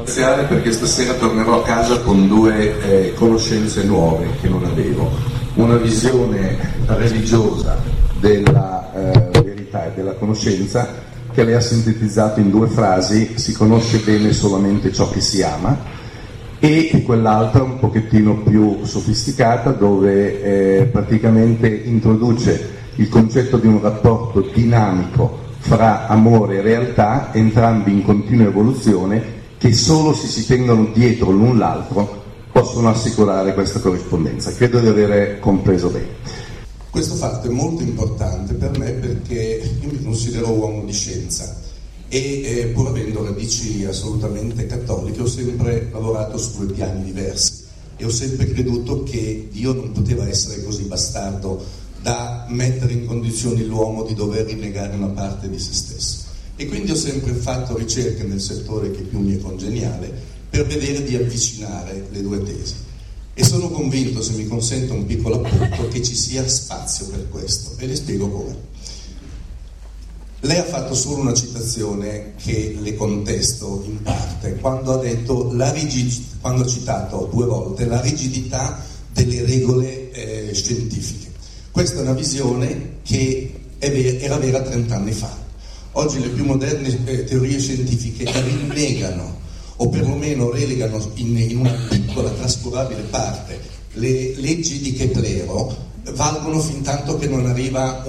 ringraziare perché stasera tornerò a casa con due conoscenze nuove che non avevo. Una visione religiosa della verità e della conoscenza che lei ha sintetizzato in due frasi: si conosce bene solamente ciò che si ama, e quell'altra un pochettino più sofisticata dove praticamente introduce il concetto di un rapporto dinamico fra amore e realtà, entrambi in continua evoluzione, che solo se si tengono dietro l'un l'altro possono assicurare questa corrispondenza. Credo di avere compreso bene. Questo fatto è molto importante per me perché io mi considero uomo di scienza e pur avendo radici assolutamente cattoliche ho sempre lavorato su due piani diversi e ho sempre creduto che Dio non poteva essere così bastardo da mettere in condizioni l'uomo di dover rinnegare una parte di se stesso, e quindi ho sempre fatto ricerche nel settore che più mi è congeniale per vedere di avvicinare le due tesi, e sono convinto, se mi consente un piccolo appunto, che ci sia spazio per questo, e le spiego come. Lei ha fatto solo una citazione che le contesto in parte, quando ha detto quando ha citato due volte la rigidità delle regole scientifiche. Questa è una visione che era vera 30 anni fa. Oggi le più moderne teorie scientifiche rinnegano o perlomeno relegano in una piccola trascurabile parte le leggi di Keplero, valgono fin tanto che non arriva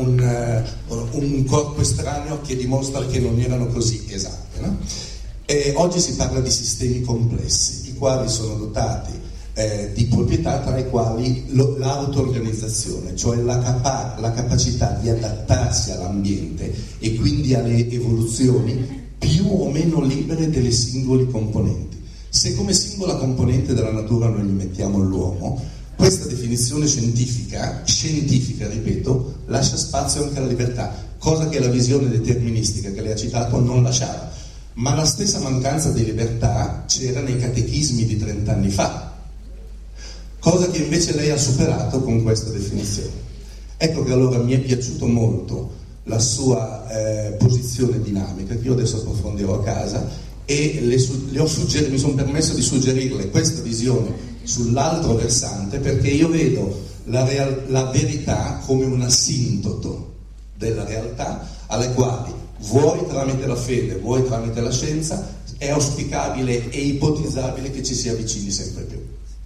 un corpo estraneo che dimostra che non erano così esatte, no? Oggi si parla di sistemi complessi, i quali sono dotati di proprietà, tra i quali l'auto-organizzazione, cioè la capacità di adattarsi all'ambiente e quindi alle evoluzioni più o meno libere delle singoli componenti. Se come singola componente della natura noi gli mettiamo l'uomo, questa definizione scientifica, ripeto, lascia spazio anche alla libertà, cosa che la visione deterministica che lei ha citato non lasciava. Ma la stessa mancanza di libertà c'era nei catechismi di 30 anni fa, cosa che invece lei ha superato con questa definizione. Ecco che allora mi è piaciuto molto la sua posizione dinamica, che io adesso approfondirò a casa, e mi sono permesso di suggerirle questa visione sull'altro versante, perché io vedo la verità come un asintoto della realtà, alle quali vuoi tramite la fede, vuoi tramite la scienza, è auspicabile e ipotizzabile che ci si avvicini sempre più.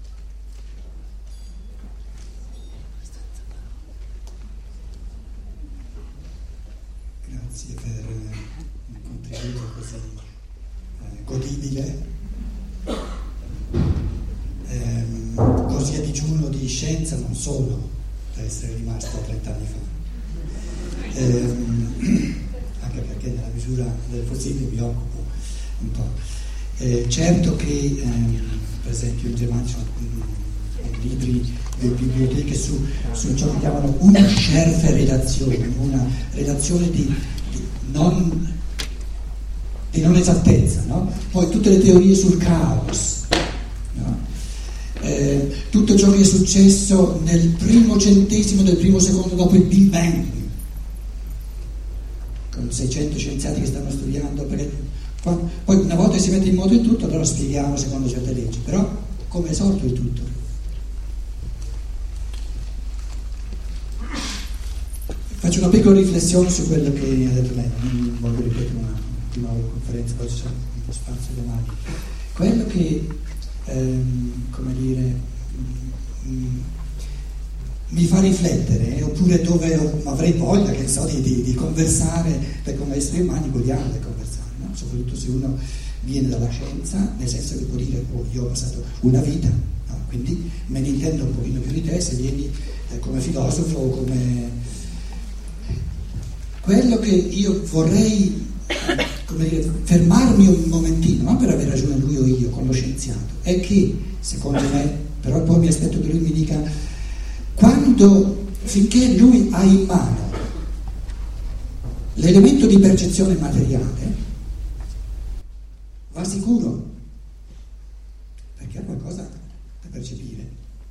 Grazie per un contributo così godibile, così a digiuno di scienza, non solo da essere rimasto 30 anni fa, anche perché nella misura del possibile mi occupo un po'. Certo che per esempio in Germania ci sono libri e biblioteche su ciò che chiamano una schärfe redazione, una redazione di non esattezza, no? Poi tutte le teorie sul caos, no? Tutto ciò che è successo nel primo centesimo del primo secondo dopo il Big Bang, con 600 scienziati che stanno studiando, perché poi una volta che si mette in moto il tutto, allora spieghiamo secondo certe leggi, però come è sorto il tutto? Faccio una piccola riflessione su quello che ha detto lei, non voglio ripetere una conferenza, poi c'è uno spazio domani. Quello che, mi fa riflettere, oppure dove avrei voglia, che so, di conversare, perché come esseri umani vogliamo conversare, no? Soprattutto se uno viene dalla scienza, nel senso che può dire, io ho passato una vita, no? Quindi me ne intendo un pochino più di te, se vieni come filosofo o come... Quello che io vorrei, fermarmi un momentino, non per aver ragione lui o io con lo scienziato, è che, secondo me, però poi mi aspetto che lui mi dica, finché lui ha in mano l'elemento di percezione materiale, va sicuro, perché ha qualcosa da percepire.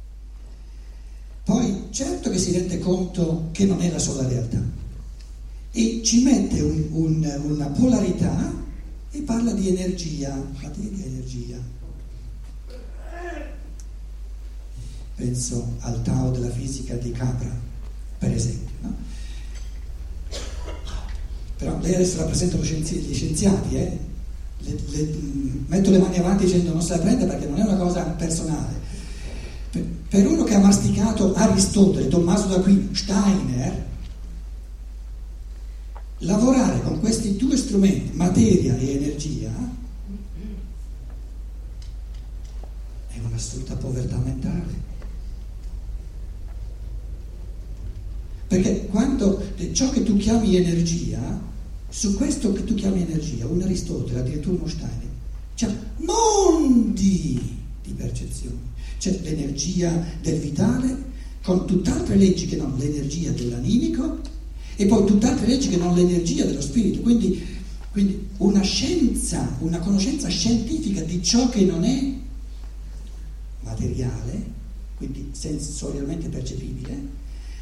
Poi, certo che si rende conto che non è la sola realtà, e ci mette una polarità e parla di energia, materia e energia. Penso al Tao della fisica di Capra, per esempio, no? Però lei adesso rappresenta gli scienziati, metto le mani avanti dicendo non se la prende perché non è una cosa personale. Per uno che ha masticato Aristotele, Tommaso d'Aquino, Steiner, lavorare con questi due strumenti, materia e energia, è un'assoluta povertà mentale. Perché quando ciò che tu chiami energia, su questo che tu chiami energia, un Aristotele, addirittura uno Steiner, c'è mondi di percezioni. C'è l'energia del vitale con tutt'altre leggi che non l'energia dell'animico e poi tutt'altre leggi che non l'energia dello spirito. Quindi una scienza, una conoscenza scientifica di ciò che non è materiale, quindi sensorialmente percepibile,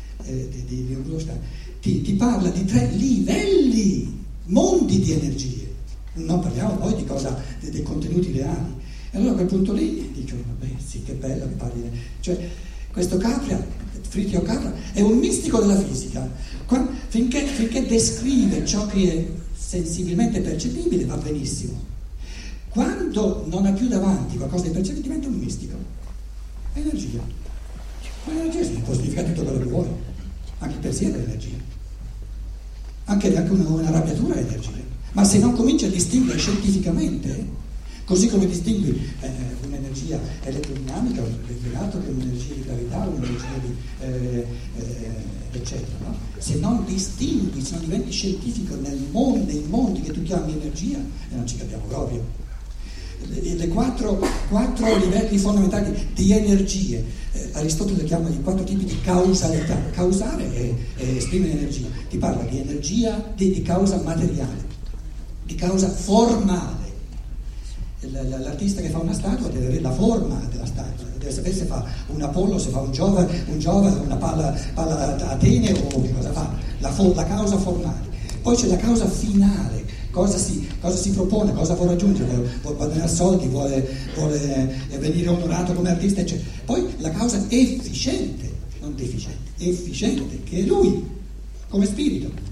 ti parla di 3 livelli, mondi di energie. Non parliamo poi di cosa, dei contenuti reali. E allora a quel punto lì dicono, vabbè, sì, che bello che parli. Cioè, questo Capra, Fritio Capra, è un mistico della fisica. Finché descrive ciò che è sensibilmente percepibile va benissimo. Quando non ha più davanti qualcosa di percepibile diventa un mistico. È energia. Ma l'energia può significare tutto quello che vuoi. Anche il pensiero è energia. Anche una arrabbiatura è energia. Ma se non cominci a distinguere scientificamente, così come distingui un'energia eletrodinamica, che un'energia di gravità, un'energia di eccetera, no? Se non distingui, se non diventi scientifico nei mondi che tu chiami energia, non ci capiamo proprio. Le quattro livelli fondamentali di energie, Aristotele chiama i 4 tipi di causalità. Causare è esprimere energia, ti parla di energia di causa materiale, di causa formale. L'artista che fa una statua deve avere la forma della statua, deve sapere se fa un Apollo, se fa un Giova, una palla Atene o che cosa fa, la causa formale. Poi c'è la causa finale, cosa si propone, cosa vuole raggiungere, vuole guadagnare soldi, vuole venire onorato come artista, eccetera. Poi la causa efficiente, non deficiente, efficiente, che è lui, come spirito.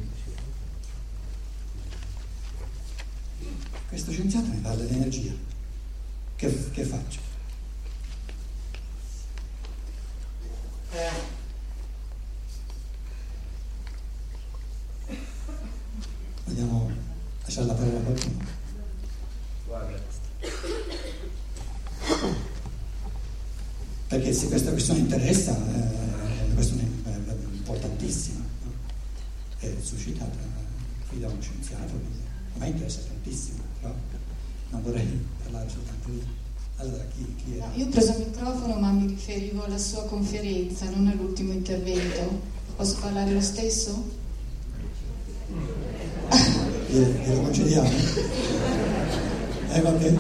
Questo scienziato mi parla di energia. Che faccio? Vogliamo lasciare la parola a qualcuno? Perché se questa questione interessa, è una questione importantissima, no? È suscitata qui da uno scienziato, a me interessa tantissimo, però non vorrei parlare soltanto lì. Allora, chi era? No, io ho preso il microfono ma mi riferivo alla sua conferenza, non all'ultimo intervento. Posso parlare lo stesso? Glielo concediamo? Vabbè.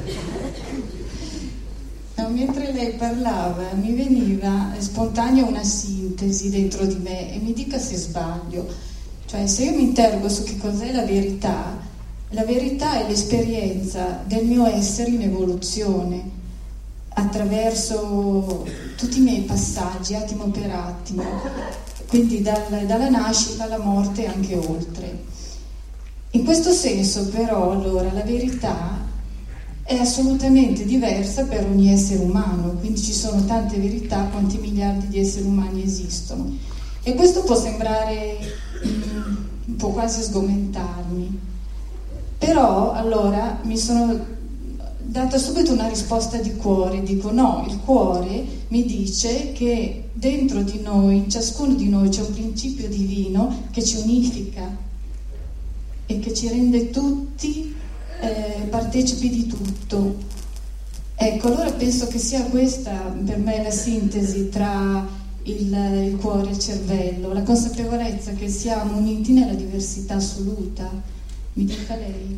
No, mentre lei parlava mi veniva spontanea una sintesi dentro di me e mi dica se sbaglio. Cioè, se io mi interrogo su che cos'è la verità è l'esperienza del mio essere in evoluzione attraverso tutti i miei passaggi, attimo per attimo, quindi dalla nascita alla morte e anche oltre. In questo senso però allora la verità è assolutamente diversa per ogni essere umano, quindi ci sono tante verità quanti miliardi di esseri umani esistono, e questo può sembrare un po' quasi sgomentarmi, però allora mi sono data subito una risposta di cuore, dico no, il cuore mi dice che dentro di noi, in ciascuno di noi c'è un principio divino che ci unifica e che ci rende tutti partecipi di tutto. Ecco, allora penso che sia questa per me la sintesi tra il cuore e il cervello, la consapevolezza che siamo uniti nella diversità assoluta. Mi dica lei.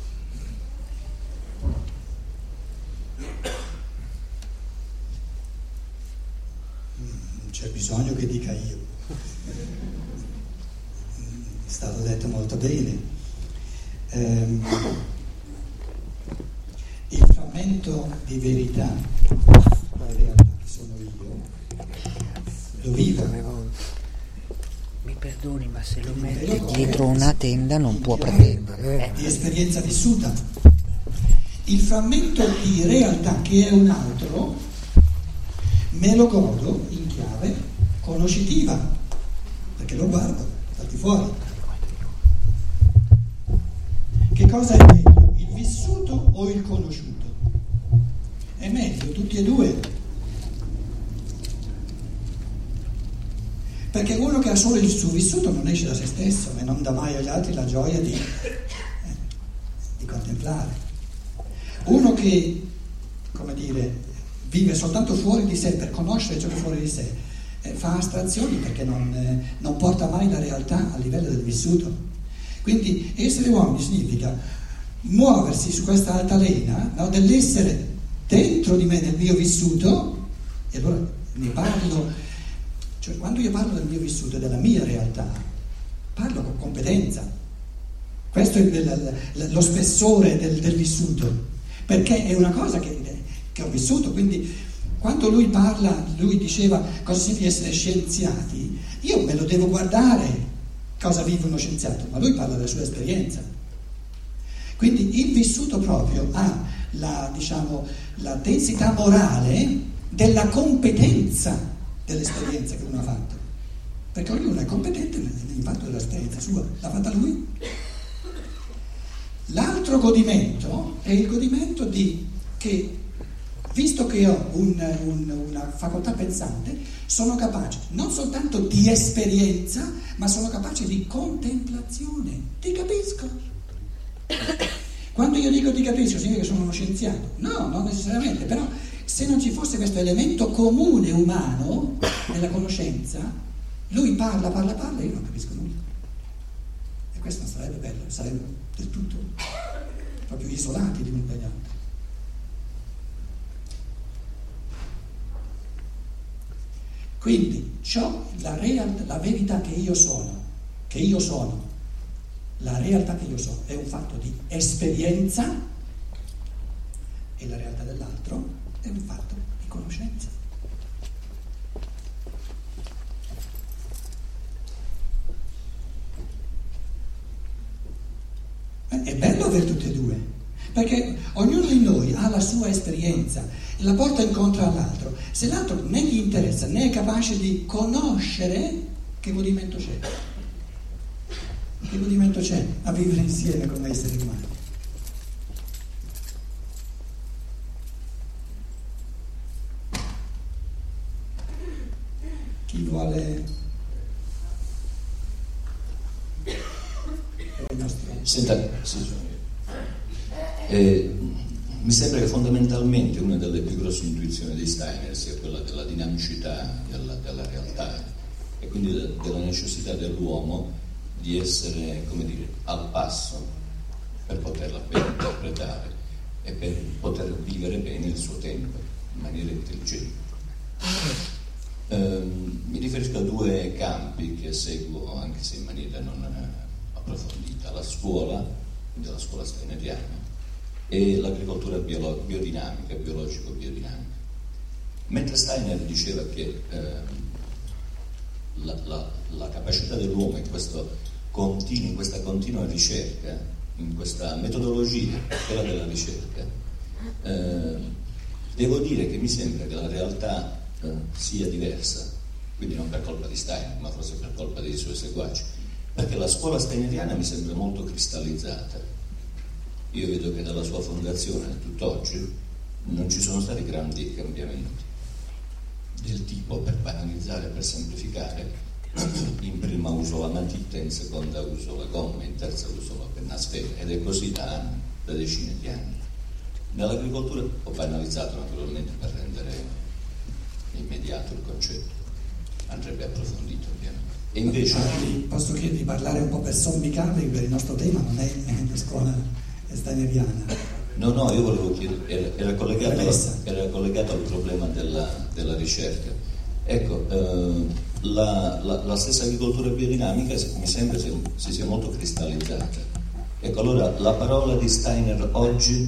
Non c'è bisogno che dica io. È stato detto molto bene. frammento di verità, la realtà che sono io, lo vivo. Mi perdoni, ma se lo mette dietro una tenda non può pretendere. Di esperienza vissuta. Il frammento di realtà che è un altro me lo godo in chiave conoscitiva, perché lo guardo dal di fuori. Che cosa è meglio, il vissuto o il conosciuto? È meglio tutti e due. Perché uno che ha solo il suo vissuto non esce da se stesso e non dà mai agli altri la gioia di contemplare. Uno che, come dire, vive soltanto fuori di sé per conoscere ciò che è fuori di sé, fa astrazioni perché non porta mai la realtà a livello del vissuto. Quindi essere uomini significa muoversi su questa altalena, no, dell'essere dentro di me, nel mio vissuto, e allora ne parlo. Cioè, quando io parlo del mio vissuto e della mia realtà, parlo con competenza. Questo è lo spessore del vissuto, perché è una cosa che ho vissuto. Quindi quando lui parla, lui diceva cosa significa essere scienziati, io me lo devo guardare cosa vive uno scienziato, ma lui parla della sua esperienza. Quindi il vissuto proprio ha la densità morale della competenza dell'esperienza che uno ha fatto, perché ognuno è competente nell'impatto dell'esperienza sua, l'ha fatta lui. L'altro godimento è il godimento che, visto che ho una facoltà pensante, sono capace non soltanto di esperienza, ma sono capace di contemplazione. Ti capisco. Quando io dico ti capisco significa che sono uno scienziato? No, non necessariamente, però se non ci fosse questo elemento comune umano nella conoscenza, lui parla e io non capisco nulla. E questo non sarebbe bello, saremmo del tutto proprio isolati di uno dagli altri. Quindi la verità che io sono, la realtà che io sono è un fatto di esperienza e la realtà dell'altro è un fatto di conoscenza. È bello avere tutte e due, perché ognuno di noi ha la sua esperienza e la porta incontro all'altro. Se l'altro né gli interessa né è capace di conoscere, che godimento c'è? Che godimento c'è a vivere insieme come esseri umani? Chi vuole? Senta, mi sembra che fondamentalmente una delle più grosse intuizioni di Steiner sia quella della dinamicità della realtà e quindi della necessità dell'uomo di essere, come dire, al passo per poterla bene interpretare e per poter vivere bene il suo tempo in maniera intelligente. Mi riferisco a due campi che seguo, anche se in maniera non approfondita: la scuola, quindi la scuola steineriana, e l'agricoltura biodinamica, biologico-biodinamica. Mentre Steiner diceva che la capacità dell'uomo in questa continua ricerca, in questa metodologia, quella della ricerca, devo dire che mi sembra che la realtà sia diversa, quindi non per colpa di Steiner, ma forse per colpa dei suoi seguaci, perché la scuola steineriana mi sembra molto cristallizzata. Io vedo che dalla sua fondazione a tutt'oggi non ci sono stati grandi cambiamenti del tipo, per banalizzare, per semplificare, in prima uso la matita, in seconda uso la gomma, in terza uso la penna a sfera, ed è così da anni, da decine di anni. Nell'agricoltura ho banalizzato naturalmente per rendere immediato il concetto, andrebbe approfondito ovviamente. E invece posso chiedere di parlare un po' per sommi capi, per il nostro tema non è la scuola steineriana. No, io volevo chiedere, era collegato al problema della ricerca. Ecco, la stessa agricoltura biodinamica mi sembra si sia molto cristallizzata. Ecco, allora la parola di Steiner oggi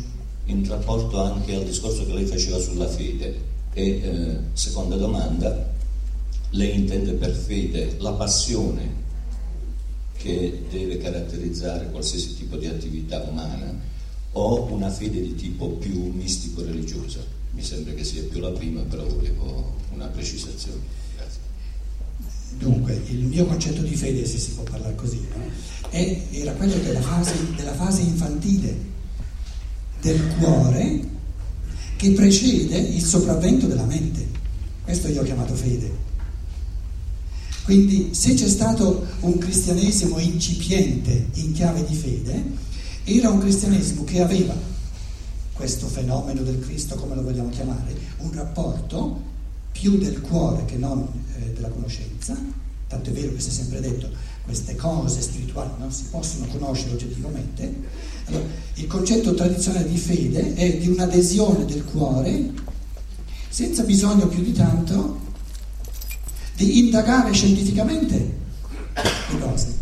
in rapporto anche al discorso che lei faceva sulla fede. E seconda domanda, lei intende per fede la passione che deve caratterizzare qualsiasi tipo di attività umana o una fede di tipo più mistico-religiosa? Mi sembra che sia più la prima, però volevo una precisazione. Grazie. Dunque, il mio concetto di fede, se si può parlare così, no? Era quello della fase infantile del cuore che precede il sopravvento della mente. Questo io ho chiamato fede. Quindi se c'è stato un cristianesimo incipiente in chiave di fede, era un cristianesimo che aveva questo fenomeno del Cristo, come lo vogliamo chiamare, un rapporto più del cuore che non della conoscenza. Tanto è vero che si è sempre detto queste cose spirituali non si possono conoscere oggettivamente. Allora, il concetto tradizionale di fede è di un'adesione del cuore senza bisogno più di tanto di indagare scientificamente le cose.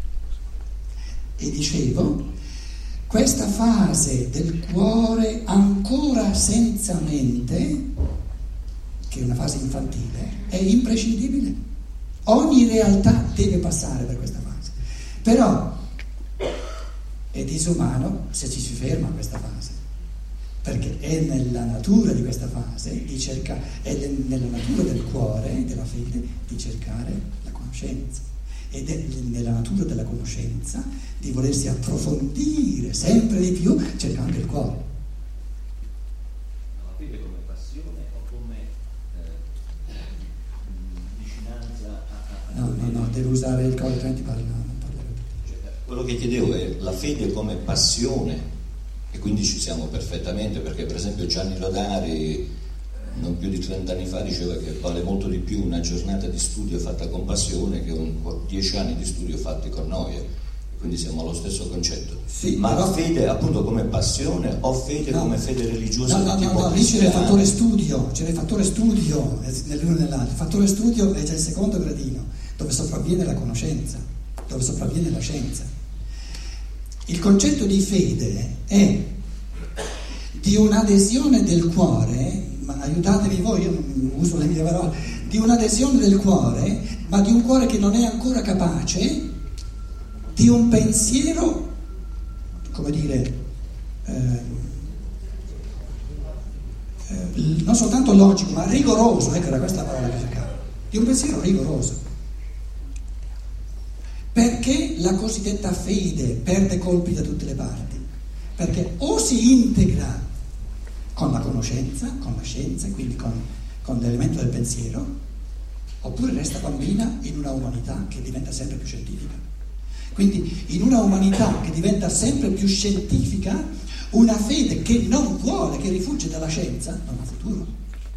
E dicevo, questa fase del cuore ancora senza mente, che è una fase infantile, è imprescindibile. Ogni realtà deve passare per questa fase. Però è disumano se ci si ferma a questa fase, perché è nella natura di questa fase di cercare, è nella natura del cuore, della fede, di cercare la conoscenza, ed è nella natura della conoscenza di volersi approfondire sempre di più cercando il cuore. La fede come passione o come vicinanza a No, devo usare il cuore, altrimenti parlo. Quello che chiedevo è la fede come passione. E quindi ci siamo perfettamente, perché per esempio Gianni Rodari non più di 30 anni fa diceva che vale molto di più una giornata di studio fatta con passione che 10 anni di studio fatti con noia, e quindi siamo allo stesso concetto. Sì, ma però... fede appunto come passione o fede come fede religiosa? No, lì c'era il fattore studio, nell'uno e nell'altro. Il fattore studio è già il secondo gradino, dove sopravviene la conoscenza, dove sopravviene la scienza. Il concetto di fede è di un'adesione del cuore, ma aiutatemi voi, io non uso le mie parole, di un'adesione del cuore, ma di un cuore che non è ancora capace di un pensiero, come dire, non soltanto logico, ma rigoroso, ecco, era questa la parola che cercavo, di un pensiero rigoroso. Perché la cosiddetta fede perde colpi da tutte le parti? Perché o si integra con la conoscenza, con la scienza, quindi con l'elemento del pensiero, oppure resta bambina in una umanità che diventa sempre più scientifica. Quindi in una umanità che diventa sempre più scientifica, una fede che non vuole, che rifugge dalla scienza, non ha futuro.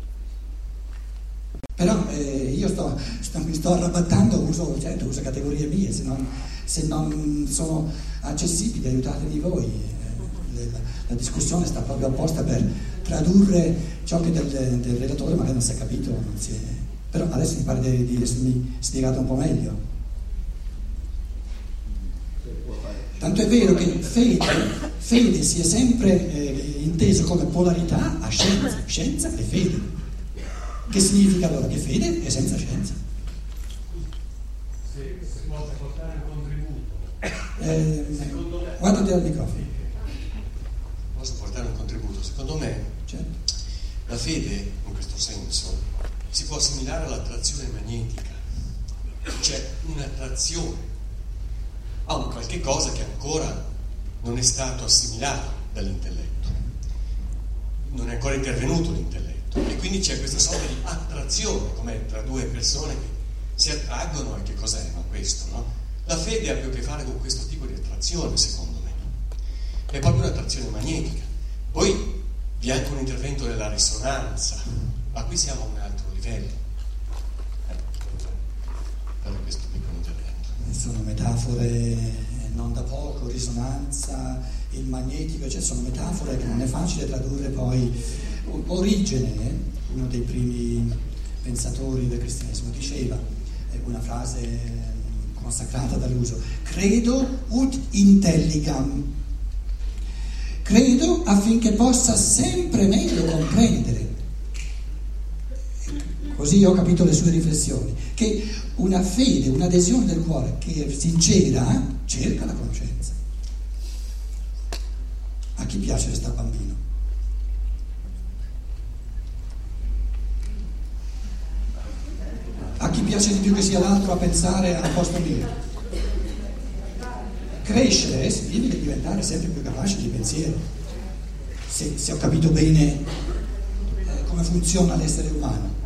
Però io mi sto arrabattando, uso categorie mie, se non sono accessibili, aiutatemi voi. La discussione sta proprio apposta per tradurre ciò che del relatore magari non si è capito, però adesso mi pare di essermi spiegato un po' meglio. Tanto è vero che fede si è sempre inteso come polarità a scienza e fede. Che significa allora che fede è senza scienza? Se posso portare un contributo. Guardati al microfono. Posso portare un contributo? Secondo me, Certo. la fede, in questo senso, si può assimilare all'attrazione magnetica. C'è un'attrazione a un qualche cosa che ancora non è stato assimilato dall'intelletto. Non è ancora intervenuto l'intelletto. E quindi c'è questa sorta di attrazione, come tra due persone che si attraggono. E che cos'è questo, no? La fede ha più a che fare con questo tipo di attrazione, secondo me. È proprio un'attrazione magnetica. Poi vi è anche un intervento della risonanza, ma qui siamo a un altro livello. Per questo piccolo intervento. Sono metafore non da poco, risonanza, il magnetico, cioè sono metafore che non è facile tradurre poi. Origene, uno dei primi pensatori del cristianesimo, diceva una frase consacrata dall'uso: credo ut intelligam. Credo affinché possa sempre meglio comprendere. Così ho capito le sue riflessioni, che una fede, un'adesione del cuore che è sincera cerca la conoscenza. A chi piace resta bambino? A chi piace di più che sia l'altro a pensare al posto mio? Crescere significa diventare sempre più capaci di pensiero. Se ho capito bene come funziona l'essere umano.